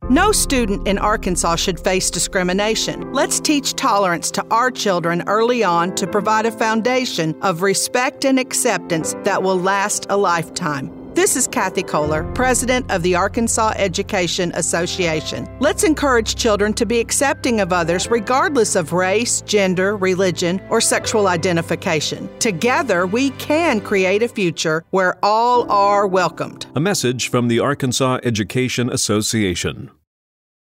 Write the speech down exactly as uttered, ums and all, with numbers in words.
No student in Arkansas should face discrimination. Let's teach tolerance to our children early on to provide a foundation of respect and acceptance that will last a lifetime. This is Kathy Kohler, President of the Arkansas Education Association. Let's encourage children to be accepting of others regardless of race, gender, religion, or sexual identification. Together, we can create a future where all are welcomed. A message from the Arkansas Education Association.